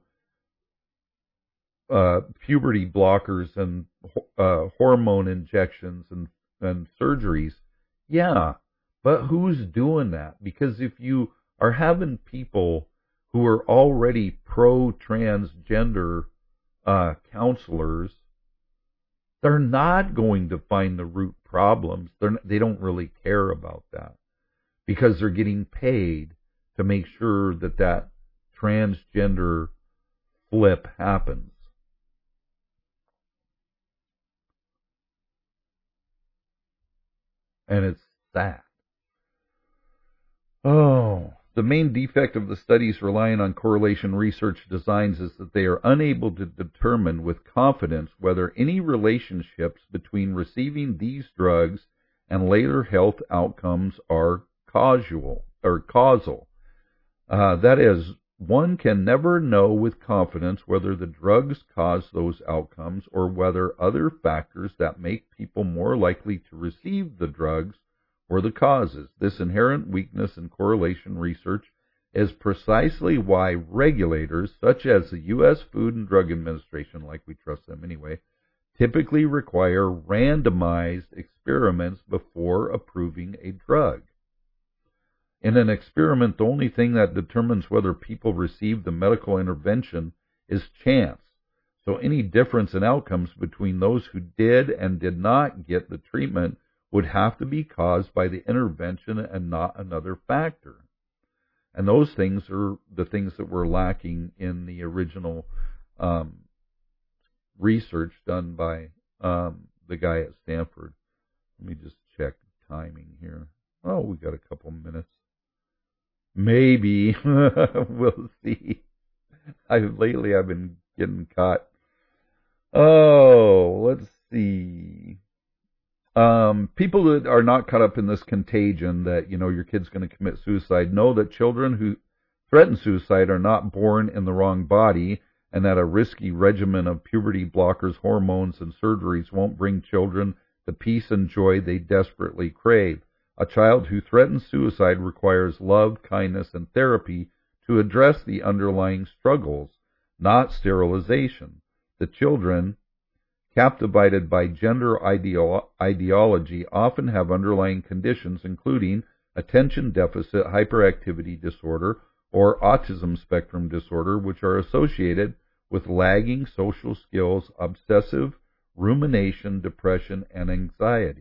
Speaker 1: uh, puberty blockers and uh, hormone injections and, and surgeries. Yeah, but who's doing that? Because if you are having people who are already pro-transgender uh, counselors, they're not going to find the root problems. They're, they don't really care about that because they're getting paid to make sure that that transgender flip happens. And it's sad. Oh, the main defect of the studies relying on correlation research designs is that they are unable to determine with confidence whether any relationships between receiving these drugs and later health outcomes are causal. Or causal. Uh, that is, one can never know with confidence whether the drugs cause those outcomes or whether other factors that make people more likely to receive the drugs were the causes. This inherent weakness in correlation research is precisely why regulators, such as the U S Food and Drug Administration, like we trust them anyway, typically require randomized experiments before approving a drug. In an experiment, the only thing that determines whether people receive the medical intervention is chance. So any difference in outcomes between those who did and did not get the treatment would have to be caused by the intervention and not another factor. And those things are the things that were lacking in the original um, research done by um, the guy at Stanford. Let me just check timing here. Oh, we got a couple minutes. Maybe. We'll see. I lately I've been getting caught. Oh, let's see. Um, people that are not caught up in this contagion that, you know, your kid's going to commit suicide know that children who threaten suicide are not born in the wrong body and that a risky regimen of puberty blockers, hormones, and surgeries won't bring children the peace and joy they desperately crave. A child who threatens suicide requires love, kindness, and therapy to address the underlying struggles, not sterilization. The children, captivated by gender ideo- ideology, often have underlying conditions including attention deficit hyperactivity disorder or autism spectrum disorder, which are associated with lagging social skills, obsessive rumination, depression, and anxiety.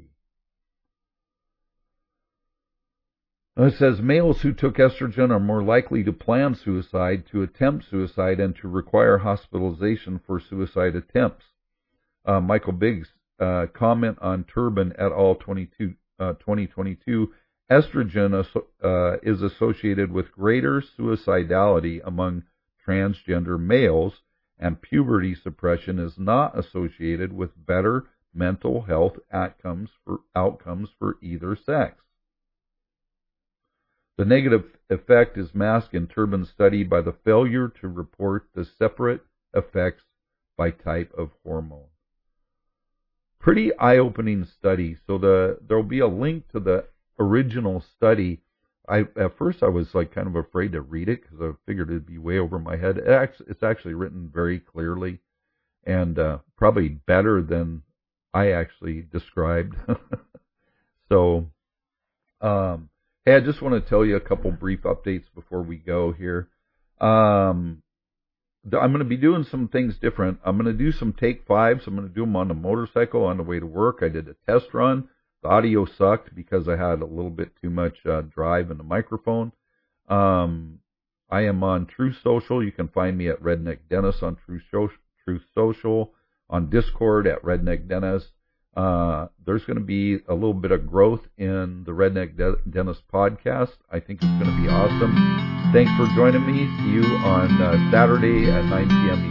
Speaker 1: It says males who took estrogen are more likely to plan suicide, to attempt suicide, and to require hospitalization for suicide attempts. Uh, Michael Biggs' uh, comment on Turbin et al. twenty twenty-two, estrogen uh, is associated with greater suicidality among transgender males, and puberty suppression is not associated with better mental health outcomes for, outcomes for either sex. The negative effect is masked in Turbin's study by the failure to report the separate effects by type of hormone. Pretty eye-opening study. So the there will be a link to the original study. I at first I was like kind of afraid to read it because I figured it'd be way over my head. It actually, it's actually written very clearly and uh, probably better than I actually described. so. Um, Hey, I just want to tell you a couple brief updates before we go here. Um, I'm going to be doing some things different. I'm going to do some take fives. I'm going to do them on a motorcycle on the way to work. I did a test run. The audio sucked because I had a little bit too much uh, drive in the microphone. Um, I am on Truth Social. You can find me at Redneck Dennis on Truth Social, on Discord at Redneck Dennis. Uh, there's going to be a little bit of growth in the Redneck De- Dennis podcast. I think it's going to be awesome. Thanks for joining me. See you on uh, Saturday at nine p.m.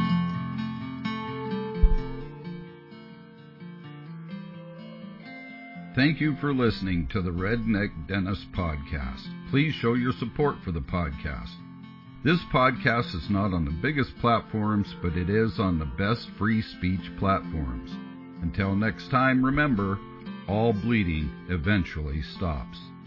Speaker 1: Eastern. Thank you for listening to the Redneck Dennis podcast. Please show your support for the podcast. This podcast is not on the biggest platforms, but it is on the best free speech platforms. Until next time, remember, all bleeding eventually stops.